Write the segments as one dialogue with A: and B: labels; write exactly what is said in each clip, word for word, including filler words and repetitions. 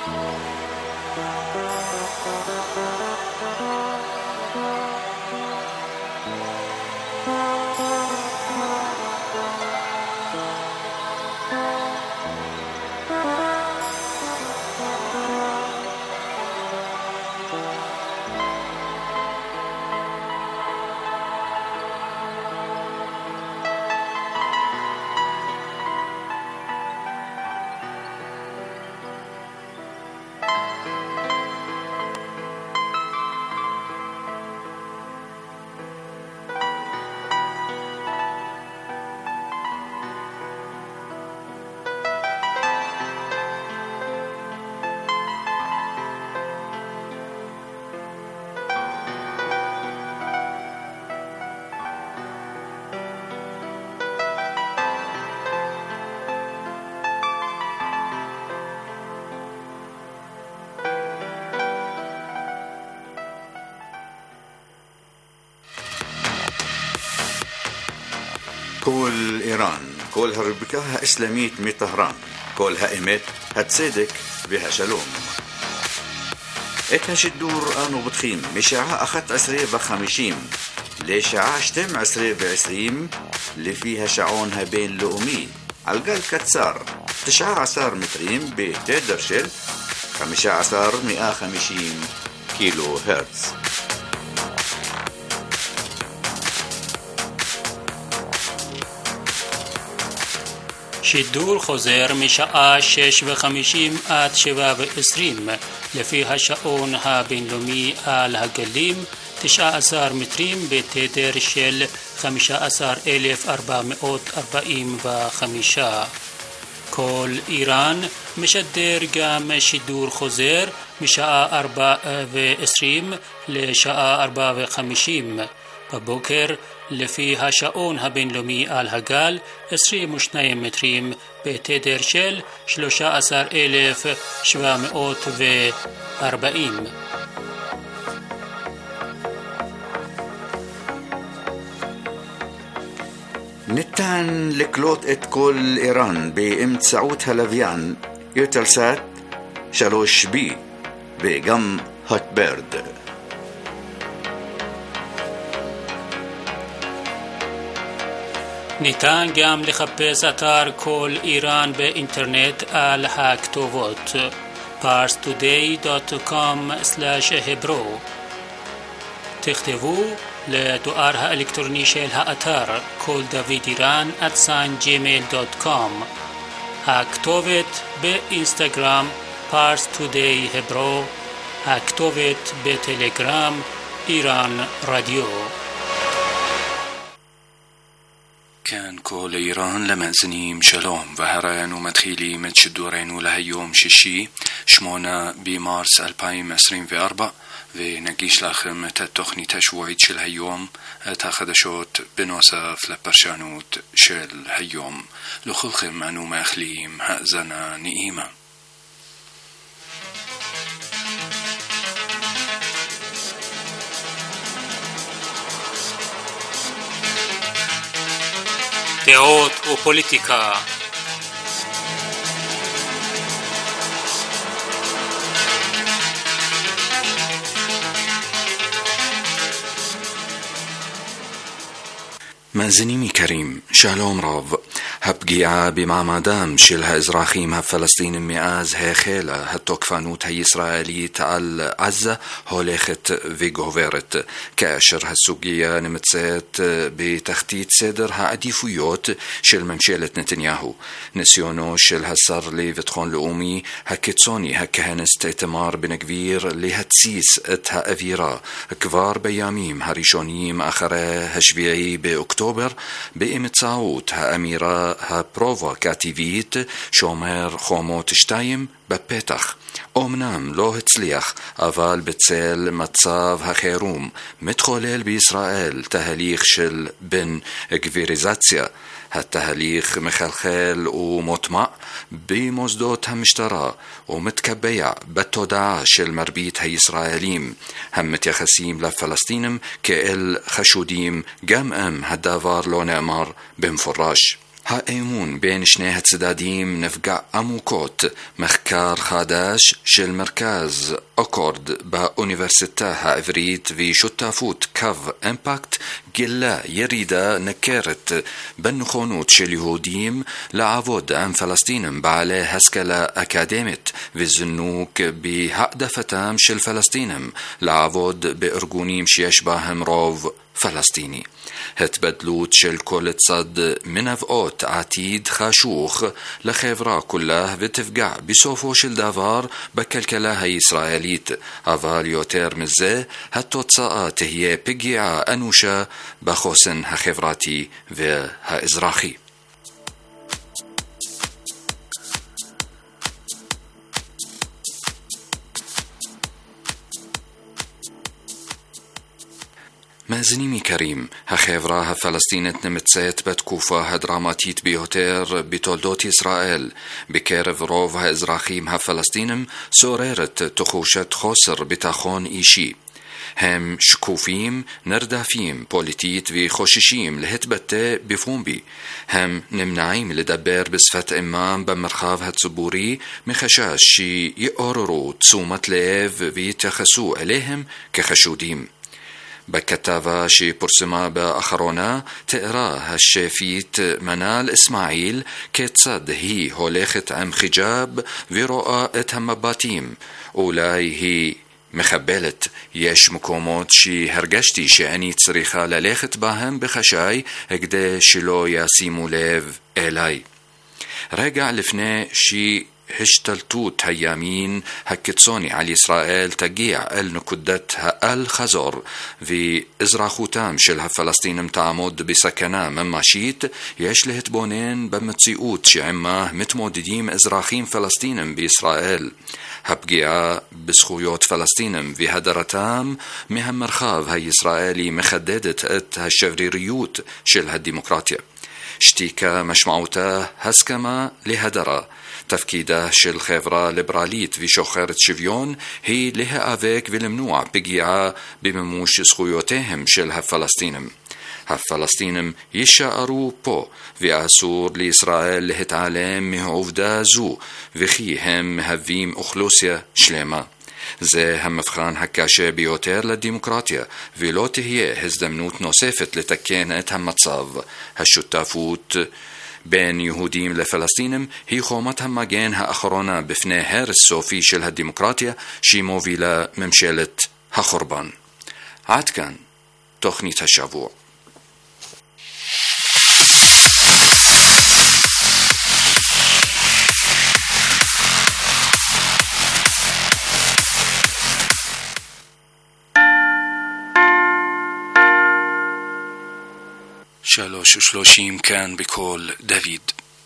A: كل إيران كلها ربكاها إسلاميت مي طهران كلها إيمت هتصدق بها شلوم إتها شدور آنو بتخيم مشاعة أخت عسرية بخمشيم لشاعة شتم عسرية بعسريم اللي فيها شعونها بين لؤمي عالقال كتسار تشعة عصار متريم بتقدر شل خمشة عصار مئة خمشين كيلو هرتز
B: שידור חוזר משעה שש וחמישים עד שבע ועשרים לפי השעון הבינלאומי על הגלים תשע עשרה מטרים בתדר של חמישה עשר אלף ארבע מאות ארבעים וחמש. כל איראן משדר גם שידור חוזר משעה ארבע ועשרים לשעה ארבע וחמישים בבוקר לפי השעון הבינלאומי על הגל עשרים ושניים מטרים בתדר של שלושה עשר אלף שבע מאות וארבעים.
A: ניתן לקלוט את כל איראן באמצעות הלוויין יוטלסאט שלוש בי וגם הוטברד.
B: ניתן גם לחפש אתר כל איראן באינטרנט על הכתובות פארס טודיי דוט קום סלאש hebro. תכתבו לדואר האלקטרוני של האתר כל דוד איראן at gmail דוט קום. הכתובת באינסטגרם פארס טודיי hebro. הכתובת בטלגרם איראן רדיו.
C: كان كل إيران لمأزنيم شلوم وهران ومدخيلي متشدورين ولها يوم ششي شمونا بمارس ألفين وعشرين وأربعة ونقيش لخم تتخني تشويت شل هيوم تاخدشوت بنوصف لبرشانوت شل هيوم لخلخم أنو مأخليم هأزنا نئيمة.
B: דעות ופוליטיקה.
C: מאזינים יקרים, שלום רב. הפגיעה במעמדם של האזרחים הפלסטינים מאז החלה התוקפנות הישראלית על עזה הולכת וגוברת, כאשר הסוגיה נמצאת בתחתית סדר העדיפויות של ממשלת נתניהו. ניסיונו של השר לביטחון לאומי הקיצוני הכהניסט איתמר בן גביר להתסיס את האווירה כבר בימים הראשונים אחרי השביעי באוקטובר באמצעות האמירה הפרובוקטיבית שומר חומות שתיים בפתח. אומנם לא הצליח, אבל בצל מצב החירום מתחולל בישראל תהליך של בן גביריזציה. התהליך מחלחל ומוטמע במוסדות המשטרה ומתקבע בתודעה של מרבית הישראלים המתייחסים לפלסטינים כאל חשודים, גם אם הדבר לא נאמר במפורש. האמון בין שני הצדדים נפגע עמוקות. מחקר חדש של מרכז אוקורד באוניברסיטה העברית ושותפות קו אימפקט גילה ירידה ניכרת בנכונות של יהודים לעבוד עם פלסטינים בעלי השכלה אקדמית וזינוק בהעדפתם של פלסטינים לעבוד בארגונים שיש בהם רוב פלסטיני. התבדלות של כל צד מנבאות עתיד חשוך לחברה כולה ותפגע בסופו של דבר בכלכלה הישראלית, אבל יותר מזה התוצאה תהיה פגיעה אנושה בחוסן החברתי והאזרחי. מאזינים יקרים, החברה הפלסטינית נמצאת בתקופה הדרמטית ביותר בתולדות ישראל. בקרב רוב האזרחים הפלסטינים שוררת תחושת חוסר ביטחון אישי. הם שקופים, נרדפים פוליטית וחוששים להתבטא בפומבי. הם נמנעים לדבר בשפת אמם במרחב הציבורי מחשש שיעוררו תשומת לב ויתייחסו אליהם כחשודים. בכתבה שפורסמה באחרונה תיארה השפית מנאל אסמאעיל כיצד היא הולכת עם חיג'אב ורואה את המבטים. אולי היא מחבלת. יש מקומות שהרגשתי שאני צריכה ללכת בהם בחשאי כדי שלא ישימו לב אליי. רגע לפני שהיא השתלטות הימין הקיצוני על ישראל תגיע אל נקודת האל חזור ואזרחותם של הפלסטינים תעמוד בסכנה ממשית, יש להתבונן במציאות שעמה מתמודדים אזרחים פלסטינים בישראל. הפגיעה בזכויות פלסטינים והדרתם מהמרחב הישראלי מחדדת את השבריריות של הדמוקרטיה. שתיקה משמעותה הסכמה להדרה. תפקידה של חברה ליברלית ושוחרת שוויון היא להיאבק ולמנוע פגיעה במימוש זכויותיהם של הפלסטינים. הפלסטינים יישארו פה ואסור לישראל להתעלם מהעובדה זו וכי הם מהווים אוכלוסייה שלמה. זה המבחן הקשה ביותר לדמוקרטיה ולא תהיה הזדמנות נוספת לתקן את המצב. השותפות בין יהודים לפלסטינים היא חומת המגן האחרונה בפני הרס סופי של הדמוקרטיה שמובילה ממשלת החורבן. עד כאן תוכנית השבוע. שלוש ושלושים כאן בקול דוד.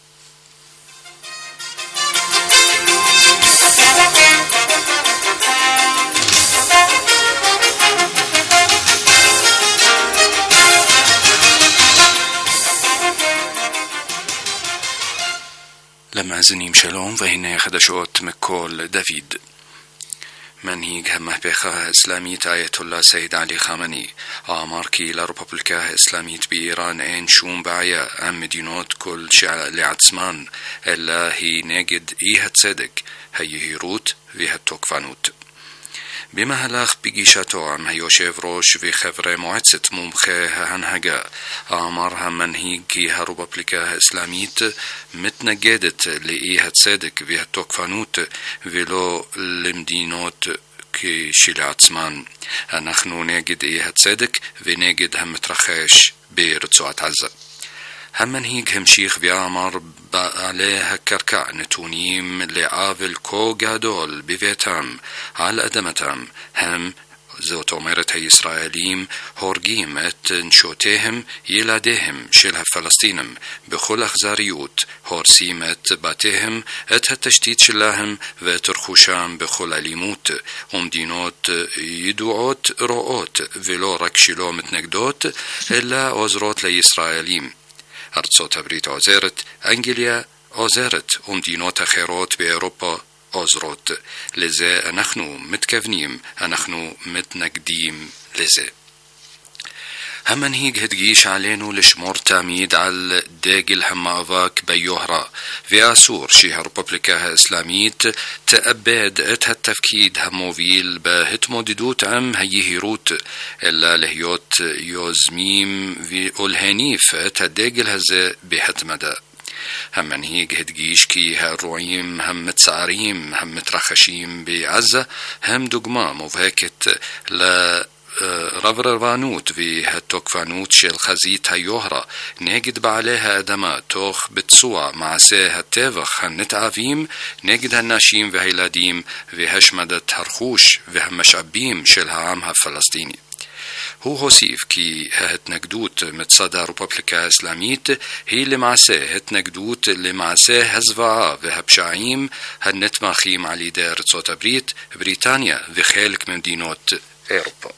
C: למאזינים שלום, והנה חדשות מקול דוד. מנהיג המהפכה האסלאמית אייתולlah סייד עלי חמני אמר כי לרפובליקה האסלאמית באיראן אין שום בעיה עם מדינות כל לעצמן, אלא היא נגד אי הצדק, היהירות והתוקפנות. במהלך פגישתו עם היושב ראש וחברי מועצת מומחי ההנהגה אמר המנהיג כי הרפובליקה האסלאמית מתנגדת לאי הצדק והתוקפנות ולא למדינות כשלעצמן. אנחנו נגד אי הצדק ונגד המתרחש ברצועת עזה. המנהיג המשיך ואמר בעלי הקרקע נתונים לעוול כה גדול בביתם על אדמתם. הם, זאת אומרת הישראלים, הורגים את נשותיהם, ילדיהם של הפלסטינים בכל אכזריות, הורסים את בתיהם, את התשתית שלהם ואת רכושם בכל אלימות. ומדינות ידועות רואות ולא רק שלא מתנגדות אלא עוזרות לישראלים. ארצות הברית עוזרת, אנגליה עוזרת ומדינות אחרות באירופה עוזרות. לזה אנחנו מתכוונים, אנחנו מתנגדים לזה. همن هيك هدقيش علينو لشمور تاميد على داقل هماواك بيوهرا في آسور شيها ربوبليكاها إسلاميت تأباد اتها التفكيد هموفيل بهتمو ديدوت عم هي هيروت إلا لهيوت يوزميم في أولهانيف اتها داقل هزا بهتمدا همن هيك هدقيش كي هالروعيم هم متسعريم هم مترخشيم بعزة هم دقما موفاكت لا رفرفانوت في هالتوكفانوت شيل خزيت هيوهرا نجد بعليها أدما توخ بتسوع مع سيه التافخ هالنتعافيم نجد هالناشيم في هيلاديم في هشمدة هرخوش في همشعبيم شيلها عامها فلسطيني هو هوسيف كي هتنقدوت متصدى ربوبليكا إسلاميت هي اللي معساه هتنقدوت اللي معساه هزفعا وهبشعيم هالنتماخيم على دار صوت بريت بريطانيا في خالك من دينوت أوروبا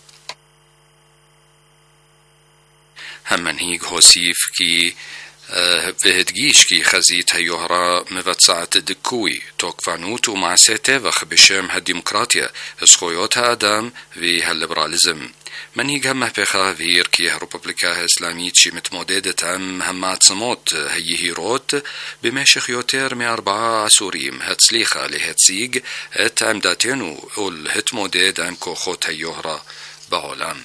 C: همن هيك هوسيف كي بهدقيش كي خزيت هيوهرا مفتسعت دكوي توقفانوت ومعساه تافخ بشام هالديمقراطيا اسخويوتها أدام في هالليبراليزم من هيك همه بخا فير كي ربوبليكا إسلاميت شي متموددة عم همات صموت هي هيروت بماشخ يوتير مي أربعة عسوريم هتسليخة لهتسيق ات عمداتينو أول هتمودد عم كوخوت هيوهرا بعولام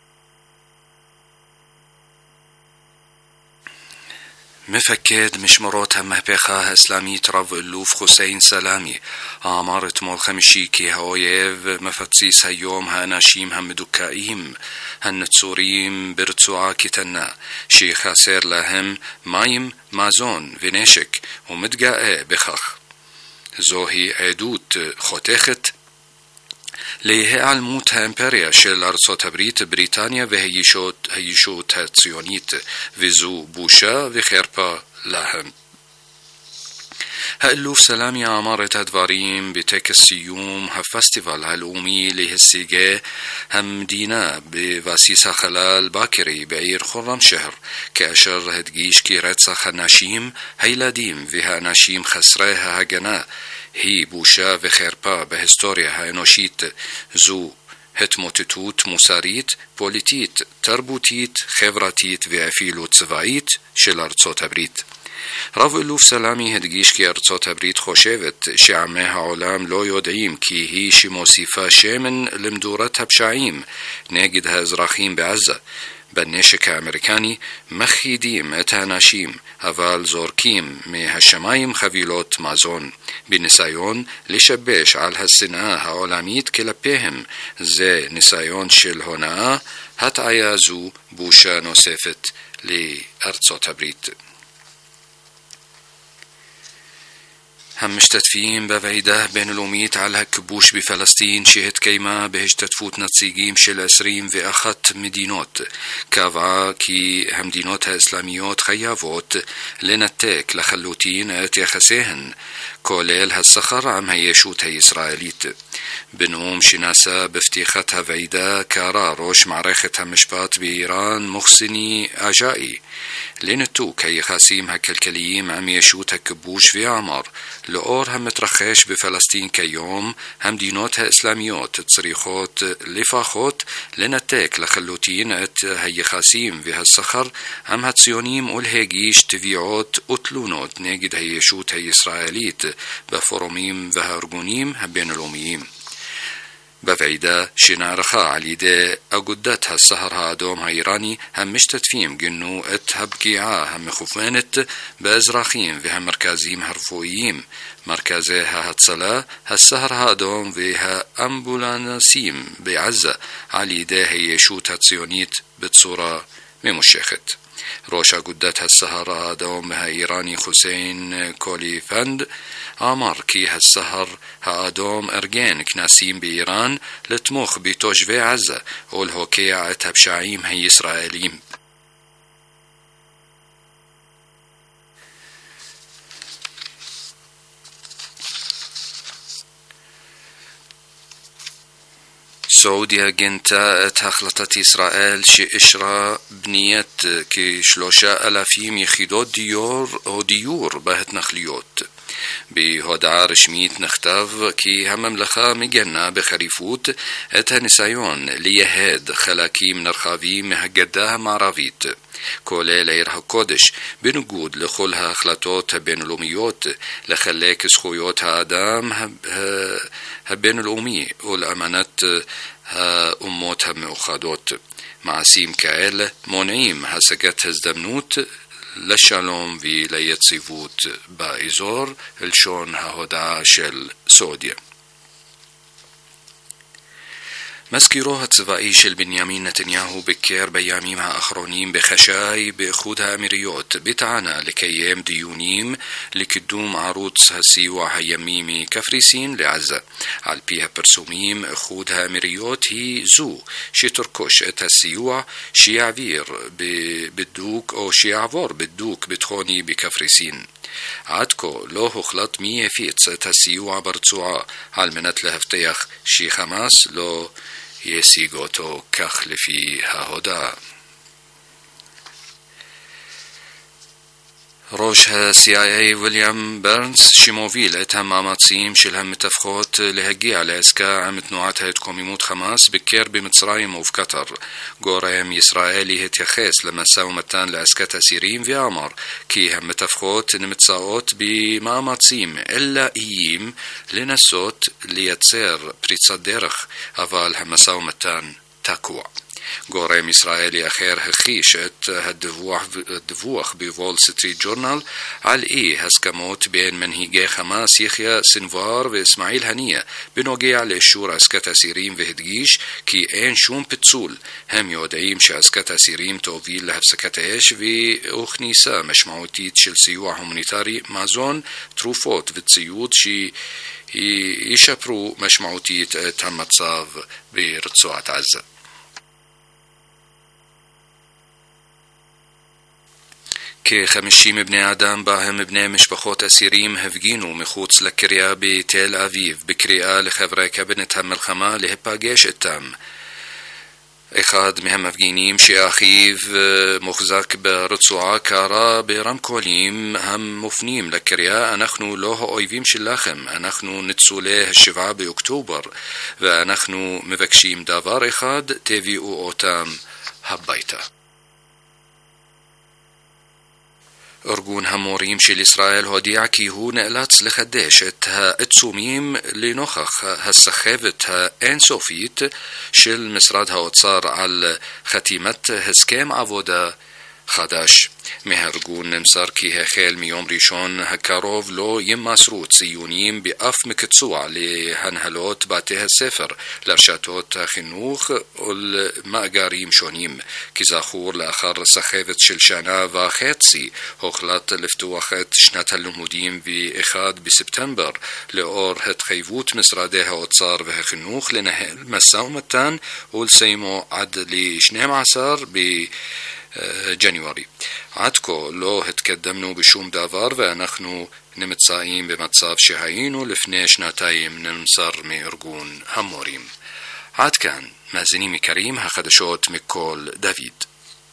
C: مفكد مش مرات هم بخا إسلامي ترف اللوف حسين سلامي عمارت مول خمشيكي هاويف مفتسيس هيوم هاناشيم هم دكائيم هنتسوريم برتسوعا كتنا شيخا سير لهم مايم مازون فينيشك ومدقاء بخخ زوهي عدوت خوتخت ليه علموتها امبريا شل أرصوت بريت بريطانيا وهيشوت هيشوت هاتسيونيت وزو بوشا وخيربا لهم هاللوف سلامي عمارة هدواريم بتك السيوم هفستيفال هالأومي لهالسيجا هم دينا بواسيسا خلال باكري بعير خرم شهر كأشر هدقيش كي رتسا خناشيم هيلاديم فيها ناشيم خسريها هجنا هي بوشا وخيربا بهستوريا هاينوشيت زو هتموتتوت موساريت بوليتيت تربوتيت خبراتيت وعفيلو تسفايت شل أرصوت بريت رافو اللوف سلامي هدقيش كي أرصوت بريت خوشيفت شعمها علام لو يدعيم كي هي شي موسيفا شامن لمدورتها بشعيم ناجدها ازراخيم بعزة بنشك أمريكاني مخيديم اتهناشيم هفال زوركيم مي هشمايم خفيلوت مازون بنسايون لشبش على هالسناء هعولاميت كلبيهم زي نسايون شل هنا هات عيازو بوشا نوسفت لأرصوت بريت هم مشتتفين بفايده بين الأميت على هالكبوش بفلسطين شهد كيما بهشتتفوت نتسيقيم شل أسريم في أخت مدينوت كافا كي هم دينوتها إسلاميوت خيافوت لنتاك لخلوتين اتيخسيهن كوليل هالسخر عم هيشوتها إسرائيليت بنوم شناسة بفتيختها فايدة كارا روش معرختها مشبات بإيران مخصني أجائي لنتوك هي خاسيم هكالكليم عم يشوتها كبوش في عمر لأور هم مترخش بفلسطين كيوم هم دينوتها إسلاميوت تصريخوت لفاخوت لنتاك لخلوتين ات هي خاسيم في هالسخر هم هتسيونيم والهيجيش تفيعوت أتلونوت ناجد هي شوت هي إسرائيليت بفروميم وهارجونيم بين الأميين بفعيدة شنارخا عليدة أقدتها السهر هادوم هايراني هم مشتتفيم جنو اتهبكيعا هم خفانت بأزراخيم في هم مركزيم هرفوييم مركزيها هتصلا هالسهر هادوم فيها أمبولانسيم بعزة عليدة هي شوت هتسيونيت بتصورة ممشيخت روشا قدتها السهر هادوم ها إيراني حسين كوليفند عمر كي هالسهر هادوم أرجان كناسيم بإيران لتموخ بتوجفي عزة والهوكي عتها بشعيم هي إسرائيليم سعودية جنتا تخلطت إسرائيل شي إشرا بنيت كي شلوشا ألافيم يخيدو ديور أو ديور بهت نخليوت בהודעה רשמית נכתב כי הממלכה מגנה בחריפות את הניסיון לייהד חלקים נרחבים מהגדה המערבית, כולל עיר הקודש, בניגוד לכל ההחלטות הבינלאומיות לחלק זכויות האדם הבינלאומי ולאמנת האומות המאוחדות. מעשים כאלה מונעים השגת הזדמנות לשלום וליציבות באזור, לשון ההודעה של סעודיה. מזכירו הצבאי של בנימין נתניהו ביקר בימים האחרונים בחשאי באיחוד האמירויות בטענה לקיים דיונים לקידום ערוץ הסיוע הימי מקפריסין לעזה. על פי הפרסומים, איחוד האמירויות היא זו שתרכוש את הסיוע שיעביר בדוק או שיעבור בדוק ביטחוני בקפריסין. עד כה לא הוחלט מי יפיץ את הסיוע ברצועה על מנת להבטיח שחמאס לא ישיג אותו, כך לפי ההודעה. ראש ה-סי איי איי ויליאם ברנס, שמוביל את המאמצים של המתווכות להגיע לעסקה עם תנועת ההתקוממות חמאס, ביקר במצרים ובקטר. גורם ישראלי התייחס למשא ומתן לעסקת אסירים ואמר כי המתווכות נמצאות במאמצים אלאיים לנסות לייצר פריצת דרך, אבל המשא ומתן תקוע. גורם ישראלי אחר הכחיש את הדיווח, הדיווח בוול סטריט ג'ורנל על אי הסכמות בין מנהיגי חמאס יחיא סנוואר ואסמאעיל הנייה בנוגע לאישור עסקת אסירים, והדגיש כי אין שום פיצול. הם יודעים שעסקת אסירים תוביל להפסקת האש וכניסה משמעותית של סיוע הומניטרי, מזון, תרופות וציוד שישפרו משמעותית את המצב ברצועת עזה. כ-חמישים בני אדם בהם בני משפחות אסירים הפגינו מחוץ לקריה בתל אביב בקריאה לחברי קבינט המלחמה להיפגש איתם. אחד מהמפגינים שאחיו מוחזק ברצועה קרא ברמקולים המופנים לקריה: אנחנו לא האויבים שלכם, אנחנו ניצולי השבעה באוקטובר, ואנחנו מבקשים דבר אחד, תביאו אותם הביתה. ארגון המורים של ישראל הודיע כי הוא נאלץ לחדש את העיצומים לנוכח הסחבת האינסופית של משרד האוצר על חתימת הסכם עבודה חדש. מהארגון נמסר כי החל מיום ראשון הקרוב לא ימסרו ציונים באף מקצוע להנהלות בתי הספר, לרשתות החינוך ולמאגרים שונים. כזכור, לאחר סחבת של שנה וחצי הוחלט לפתוח את שנת הלימודים ב-אחד בספטמבר, לאור התחייבות משרדי האוצר והחינוך לנהל משא ומתן ולסיימו עד ל-שנים עשר ב ג'נוארי. עד כה לא התקדמנו בשום דבר ואנחנו נמצאים במצב שהיינו לפני שנתיים, נמסר מארגון המורים. עד כאן, מאזינים יקרים, החדשות מכל דוד.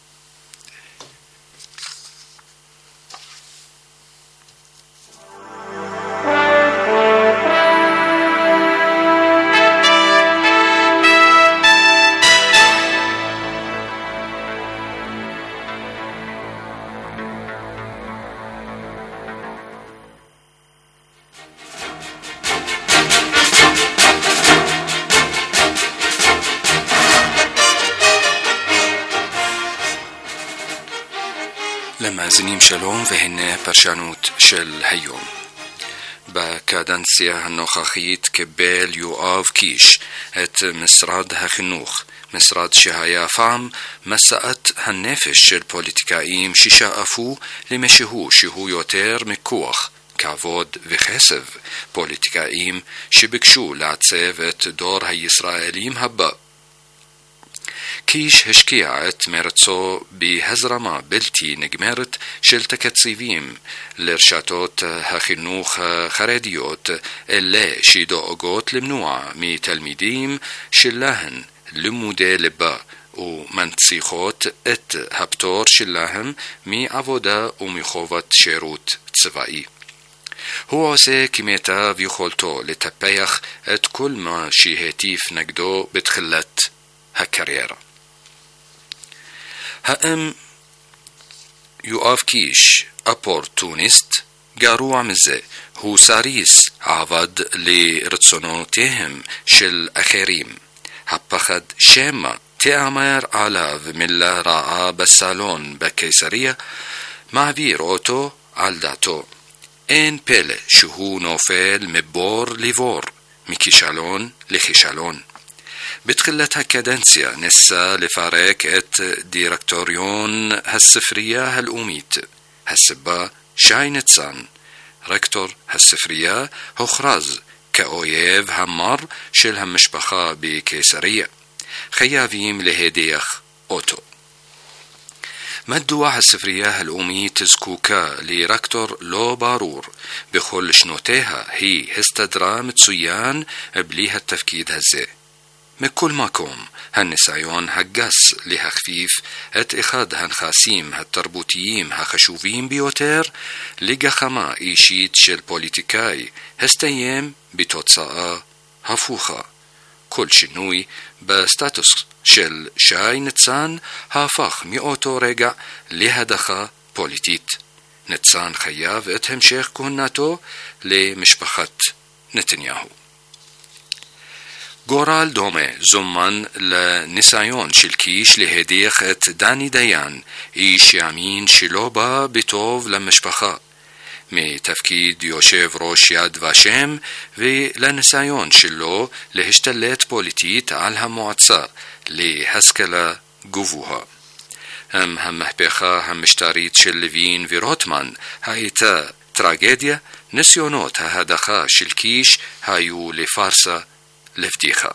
C: למאזינים שלום, והנה פרשנות של היום. בקדנציה הנוכחית קיבל יואב קיש את משרד החינוך, משרד שהיה פעם מסעת הנפש של פוליטיקאים ששאפו למשהו שהוא יותר מכוח, כבוד וחסב, פוליטיקאים שביקשו לעצב את דור הישראלים הבא. קיש השקיע את מרצו בהזרמה בלתי נגמרת של תקציבים לרשתות החינוך החרדיות, אלה שדואגות למנוע מתלמידים שלהן לימודי ליבה ומנציחות את הפטור שלהם מעבודה ומחובת שירות צבאי. هو عسى كميتا بيخولتو لتبايخ ات كل ما شي هتيف نقدو بتخلت هالكاريرا. هأم يقاف كيش أبورتونيست جاروع مزة هو ساريس عوض لرتسونوتهم شل أخيريم هبخد شيما تأمر على ملا راعة بالسالون بكيسرية مع بير أوتو عالداتو إن بيل شهو نوفيل مبور ليفور مكيشالون لخيشالون بتخلتها كادنسيا نسا لفاريك ات ديركتوريون هالسفرية هالأوميت هالسبا شاينتسان ركتور هالسفرية هو خراز كأويف همار شل همشبخا بكيسرية خيافيم لهديخ أوتو مدوا هالسفرية هالأومي تزكوكا لركتور لو بارور بخل شنوتيها هي هستدرا متسويان بليها التفكيد هزي مكل ماكوم هالنسايون هقاس لها خفيف ات اخاد هالخاسيم هالتربوتييم هخشوفيم بيوتير لقا خما ايشيت شل بوليتيكاي هستيام بتوتصاء هفوخا كل شنوي بستاتوس شل شاي نتسان هافاخ مئوتو رجع لهدخا بوليتيت نتسان خياف اتهم شيخ كهناتو لمشبخت نتنياهو غورال دومي زمان لنسايون شلكيش لهديخ ات داني ديان ايش يامين شلوبا بتوف لمشبخا مي تفكيد يوشيف روش ياد واشم ولنسايون شلو لهشتلت بوليتيت على موعصا لهسكلا قوفوها هم هم محبخا هم مشتاريت شلوين ويروتمان هايتا تراجيديا نسيونوت هادخا شلكيش هايو لفارسا لفتيخا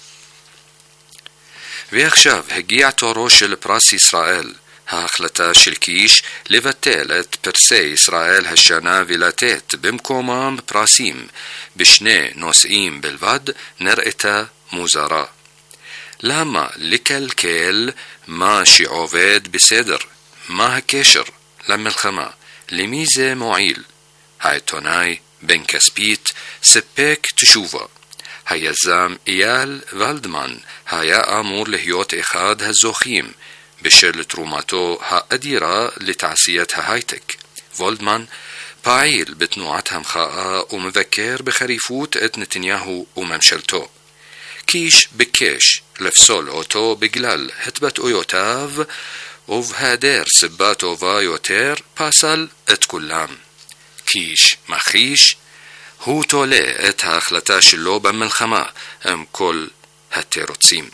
C: ويخشاف هجيع توروش البراس إسرائيل هاخلتا شلكيش لفتالت برسي إسرائيل هالشانا فيلاتات بمكومام براسيم بشني نوسئيم بالفاد نرئتا موزارا لما لكالكيل ما شي عوفيد بسدر ما هكيشر لما الخما لميزة معيل هاي توناي بن كسبيت سبيك تشوفا هيا زام إيال والدمان هيا أمور لهيوت إخاد هالزوخيم بشل تروماتو ها أديرا لتعسيتها هايتك فولدمان باعيل بتنوعتها مخاء ومذكر بخريفوت ات نتنياهو وممشلتو كيش بكيش لفسول أوتو بقلال هتبت أويوتاف وف هادير سباتو فايوتير باسل ات كلام كيش مخيش هو تولي ات هاخلتاش اللوبة من الخما ام كل هاتيروتسيم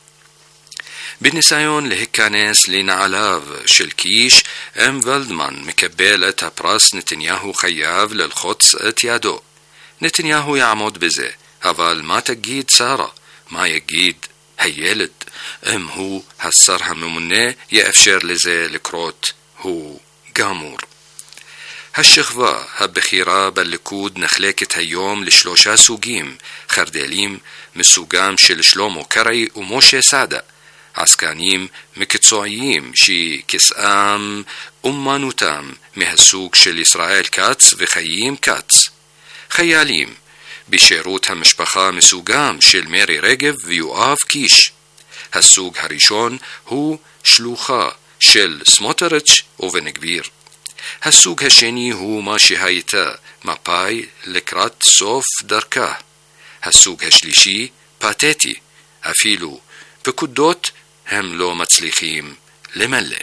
C: بالنسايون لهكانيس لنعلاف شلكيش ام فالدمان مكبالة براس نتنياهو خياف للخطس اتيادو نتنياهو يعمود بزي هفال ما تجيد سارة ما يجيد هيالد ام هو هالسر هممني يأفشر لزي الكروت هو قامور هالشخفة هبخيرا باللكود نخلاكت هيوم لشلوشا سوقيم خرداليم مسوقام شل شلومو كري وموشي سادة عسكانيم مكتسوعيم شي كسام أمانوتام مهسوق شل إسرائيل كاتس وخييم كاتس خياليم بشيروت همشبخا مسوقام شل ميري رجب ويوآف كيش هالسوق هريشون هو شلوخا شل سموترتش وفنكبير هالسوق هشيني هو ماشي هايتا ماباي لكرات صوف دركاه هالسوق هشليشي باتيتي أفيلو بكدوت هم لو متسليخيم لملة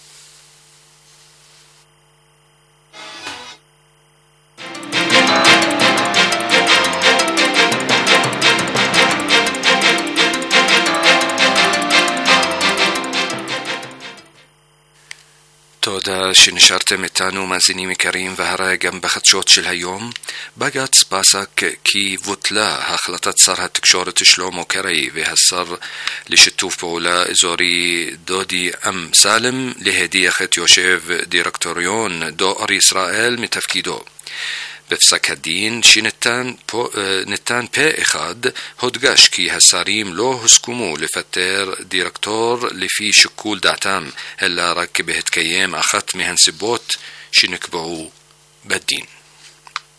C: تودا شنشرت متانو مازيني مكريم وهرا جنب خدشوت شل هيوم بقات سباسك كي فوتلا هخلطت صار هتكشورت شلومو كري وهالصر لشتوف بولا ازوري دودي ام سالم لهدية خت يوشيف ديركتوريون دو ار اسرائيل متفكيدو بفسك الدين شي نتان بو نتان بي اخاد هدقاش كي هساريم لو هسكمو لفتر ديركتور لفي شكول دعتام هلا ركب هتكيام اخت مهن سبوت شي نكبعو بالدين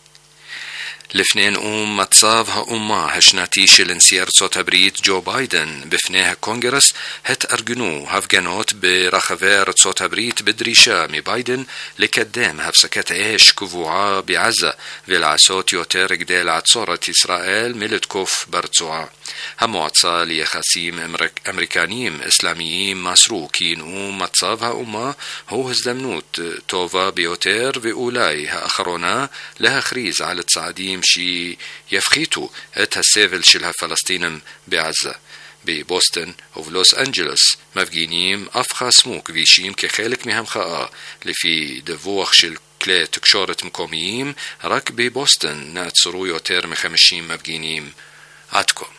C: לפני נאום מצב האומה השנתי של נשיא ארצות הברית ג'ו ביידן בפני הקונגרס התארגנו הפגנות ברחבי ארצות הברית בדרישה מביידן לקדם הפסקת אש קבועה בעזה ולעשות יותר כדי לעצור את ישראל מלתקוף ברצועה. המועצה ליחסים אמריקניים אסלאמיים מסרו כי נאום מצב האומה הוא הזדמנות טובה ביותר ואולי האחרונה להכריז על צעדים שיפחיתו את הסבל של הפלסטינים בעזה. בבוסטון ובלוס אנג'לס מפגינים אף חסמו כבישים כחלק מהמחאה. לפי דיווח של כלי תקשורת מקומיים, רק בבוסטון נעצרו יותר מחמישים מפגינים עד כה.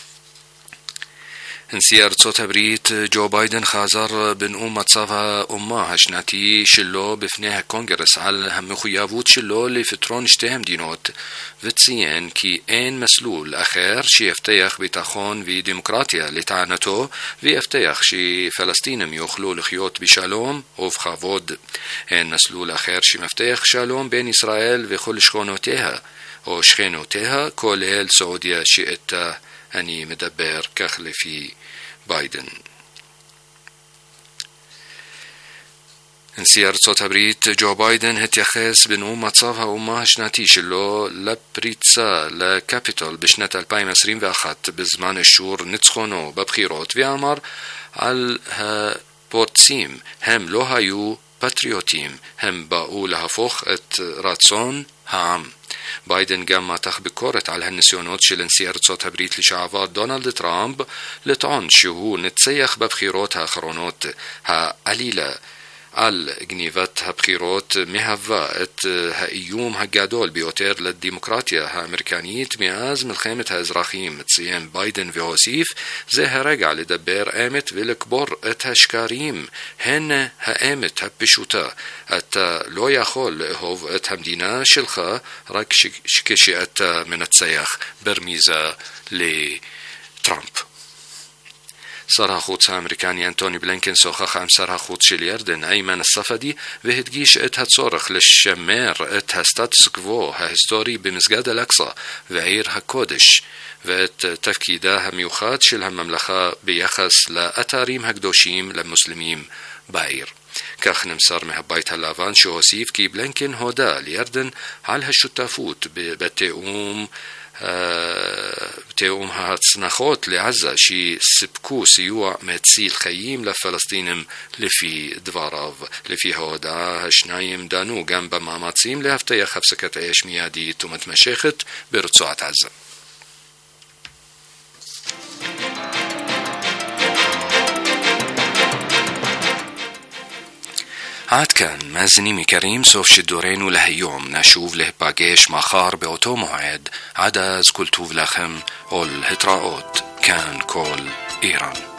C: נשיא ארצות הברית ג'ו ביידן חזר בנאום מצב האומה השנתי שלו בפני הקונגרס על המחויבות שלו לפתרון שתי המדינות, וציין כי אין מסלול אחר שיבטיח ביטחון ודמוקרטיה לטענתו, ויבטיח שפלסטינים יוכלו לחיות בשלום ובכבוד. אין מסלול אחר שמבטיח שלום בין ישראל וכל שכנותיה או שכנותיה, כולל סעודיה שאיתה אני מדבר, כך לפי ביידן. נשיא ארצות הברית ג'ו ביידן התייחס בנאום מצב האומה השנתי שלו לפריצה לקפיטול בשנת אלפיים עשרים ואחת בזמן אישור ניצחונו בבחירות, ואמר על הפורצים הם לא היו פטריוטים, הם באו להפוך את רצון העם. ביידן גם מתח ביקורת על הניסיונות של נשיא ארצות הברית לשעבר דונלד טראמפ לטעון שהוא ניצח בבחירות האחרונות. העלילה על גניבת הבחירות מהווה את האיום הגדול ביותר לדמוקרטיה האמריקנית מאז מלחמת האזרחים, ציין ביידן והוסיף, זה הרגע לדבר אמת ולקבור את השקרים, הן האמת הפשוטה. אתה לא יכול לאהוב את המדינה שלך רק כשאתה מנצח, ברמיזה לטראמפ. שר החוץ האמריקני אנטוני בלינקן שוחח עם שר החוץ של ירדן איימן א-ספדי והדגיש את הצורך לשמר את הסטטוס קוו ההיסטורי במסגד אל-אקצא ועיר הקודש ואת תפקידה המיוחד של הממלכה ביחס לאתרים הקדושים למוסלמים בעיר. כך נמסר מהבית הלבן, שהוסיף כי בלינקן הודה לירדן על השותפות בתיאום תיאום ההצנחות לעזה שסיפקו סיוע מציל חיים לפלסטינים לפי דבריו. לפי ההודעה, השניים דנו גם במאמצים להבטיח הפסקת אש מיידית ומתמשכת ברצועת עזה. עד כאן מאזינים יקרים, סוף שידורנו להיום. נשוב להיפגש מחר באותו מועד. עד אז כל טוב לכם ולהתראות. כאן כל איראן.